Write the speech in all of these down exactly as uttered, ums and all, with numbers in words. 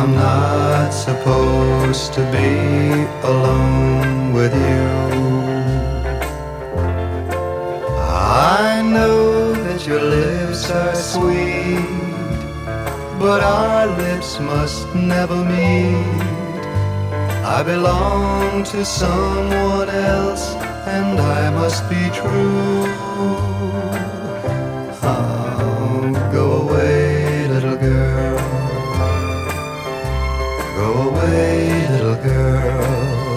I'm not supposed to be alone with you. I know that your lips are sweet, but our lips must never meet. I belong to someone else, and I must be true. Oh, go away, little girl. Go away, little girl.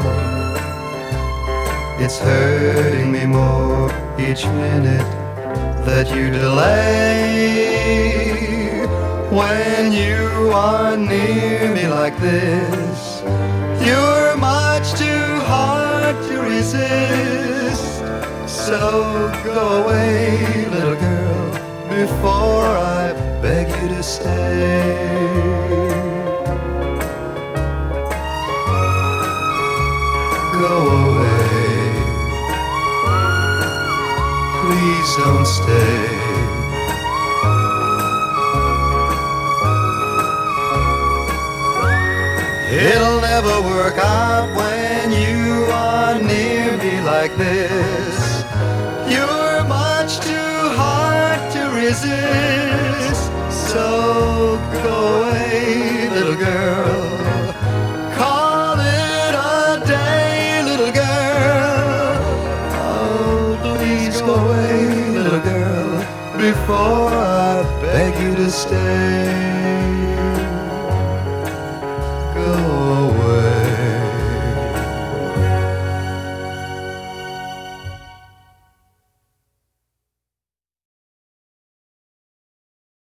It's hurting me more each minute that you delay. When you are near me like this, you're much too hard to resist. So go away, little girl, before I beg you to stay. Go away, please don't stay. It'll never work out when you are near me like this. You're much too hard to resist. So go away, little girl. Call it a day, little girl. Oh, please go away, little girl, before I beg you to stay.